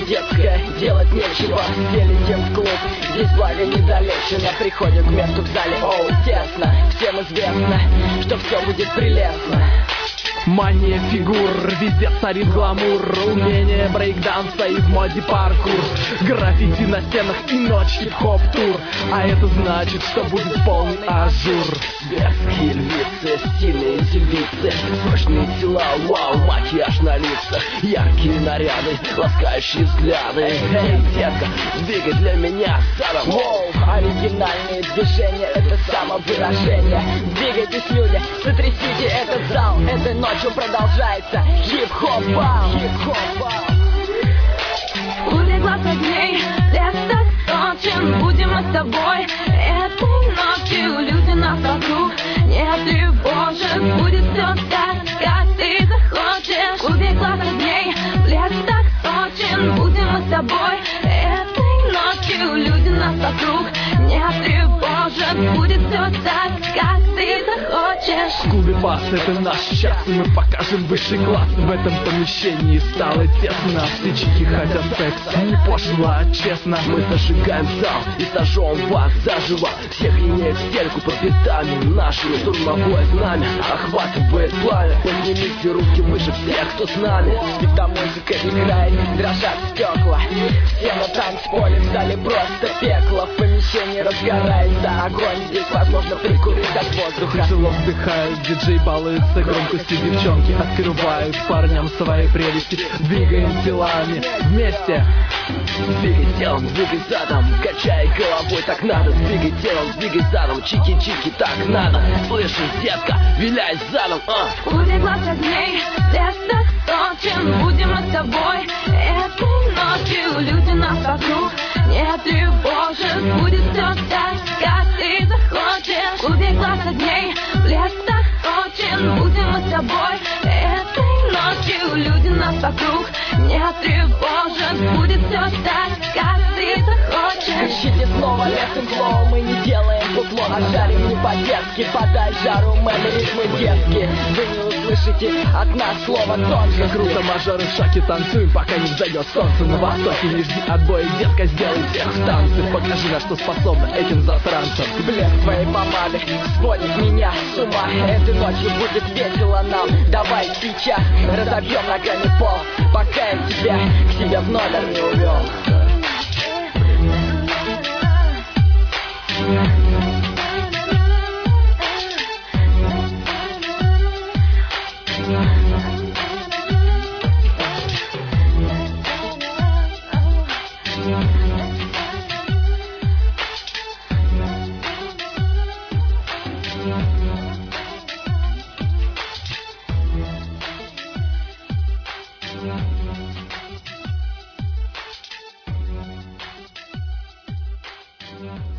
детская, делать нечего. Все летим в клуб, здесь благо недолечено. Приходим к месту в зале, оу, тесно. Всем известно, что все будет прелестно. Мания фигур, везде царит гламур. Умение брейкданса и в моде паркур. Граффити на стенах и ночь хип-хоп тур. А это значит, что будет полный ажур. Светские львицы, стильные девицы, сочные тела, вау, макияж на лицах, яркие наряды, ласкающие взгляды. Эй, детка, двигай для меня задом. Воу, оригинальные движения, это самовыражение. Двигайтесь, люди, сотрясите этот зал. Этой ночью продолжается хип-хоп-бал. Улегла со дней, лес так точен, будем мы с тобой. Этой ночью люди нас вокруг не тревожат. Будет все так, как ты захочешь. Улегла со дней, лес так точен, будем мы с тобой. Этой ночью люди нас вокруг не тревожат. Будет все так, как ты захочешь. В клубе бас это наш час, и мы покажем высший класс. В этом помещении стало тесно. Все чики хотят секса, не пошло, а честно. Мы зажигаем зал и сожжем вас заживо. Всех линеек в стельку под битами нашими. Штурмовое знамя охватывает пламя. Поднимите руки выше всех, кто с нами. Когда музыка играет, дрожат стекла. Все на танцполе, в зале просто пекло. В помещении разгорается огонь. Здесь возможно прикурить от воздуха. Тяжело вздыхают, диджей балуется, громкостью девчонки открывают парням свои прелести. Двигаем телами вместе. Двигай телом, двигай задом, качай головой, так надо. Двигай телом, двигай задом, чики-чики, так надо. Слышишь, детка, виляй задом, Улегла со дней, лес так точен, будем мы с тобой. Этой ночью люди нас вокруг не тревожат. Будет все так, как ты захочешь. Улегла со дней, лес так точен, будем мы с тобой. Этой ночью люди нас вокруг не тревожат. Будет все так, как ты захочешь. Ищите снова лесом клоу, мы не делаем бутло, а жарим не по-детски. Подай жару, мэны, ритмы детские. Вы не услышите от нас слова тонко. Круто, мажоры в шоке танцуем, пока не взойдет солнце на востоке. Не жди отбоя, детка, сделай всех в танце. Покажи, на что способна этим засранцам. Блеск твоей помады сводит меня с ума. Этой ночью будет весело нам. Давай сейчас разобьем ногами пол, пока я тебя к себе в номер не увел. Yeah.